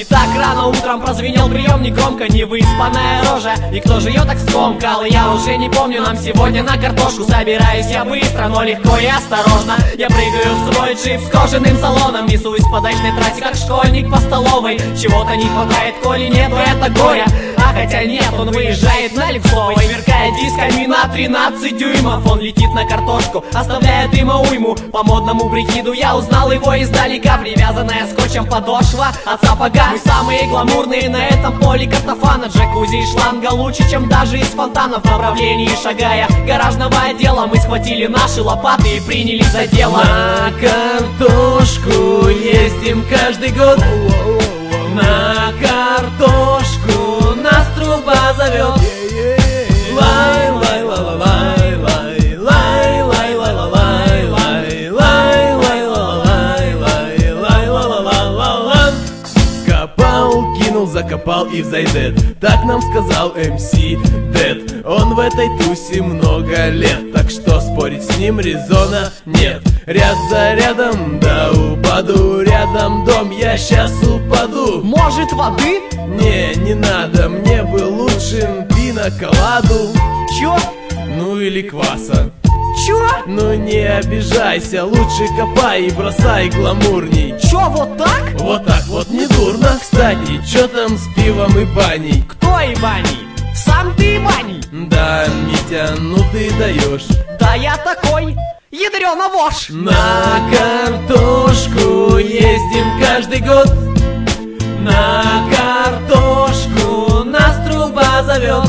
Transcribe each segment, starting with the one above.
И так рано утром прозвенел приемник громко, невыспанная рожа. И кто же ее так скомкал, я уже не помню. Нам сегодня на картошку собираюсь я быстро, но легко и осторожно. Я прыгаю в свой джип с кожаным салоном, несусь по дачной трассе, как школьник по столовой. Чего-то не хватает, коли нету это горя. А хотя нет, он выезжает на Лексовой, сверкая дисками на 13 дюймов. Он летит на картошку, оставляя дыма уйму. По модному прикиду я узнал его издалека. Привязанная скотчем подошва от сапога. Мы самые гламурные на этом поле картофана. Джакузи и шланга лучше, чем даже из фонтана. В направлении шагая гаражного отдела мы схватили наши лопаты и принялись за дело. На картошку ездим каждый год. На картошку нас труба зовет. Лай, лай, лай, лай, лай, лай, лай, лай, лай, лай, лай, лай, лай, лай, лай, лай, лай. Скопал, кинул, закопал и взойдет. Так нам сказал МС Дэд. Он в этой тусе много лет, так что спорить с ним резона нет. Ряд за рядом, да упаду. Рядом дом, я сейчас упаду. Может, воды? Не надо, мне бы лучше пиноколаду. Чё? Ну или кваса. Чё? Ну не обижайся, лучше копай и бросай гламурней. Чё, вот так? Вот так вот не дурно. Кстати, чё там с пивом и баней? Кто и баней? Сам ты и баней? Да, Митя, ну ты даешь. Да я такой, ядрёна вошь. На картошку ездим каждый год. На картошку нас труба зовет.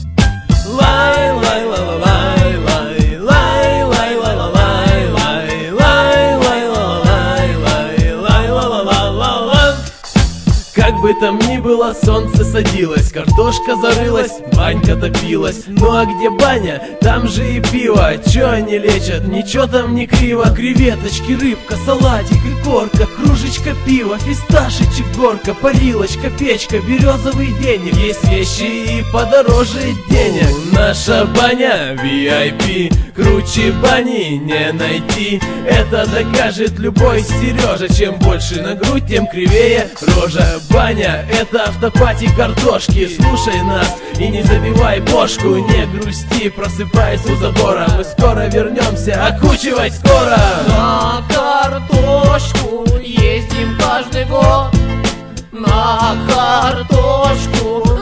Лай, лай, лай, лай, лай, лай, лай, лай, лай, лай, лай, лай, лай, лай, лай, лай, лай. Как бы там ни было, солнце садилось, картошка зарылась, банька топилась. Ну а где баня, там же и пиво. Чё они лечат, ничего там не криво. Креветочки, рыбка, салатик и корка, кружечка пива, фисташечек горка, парилочка, печка, березовый веник. Есть вещи и подороже денег. Наша баня VIP, круче бани не найти. Это докажет любой Сережа. Чем больше на грудь, тем кривее рожа. Баня — это автопати картошки. Слушай нас и не забивай бошку. Не грусти, просыпайся у забора. Мы скоро вернемся, окучивать скоро. На картошку ездим каждый год. На картошку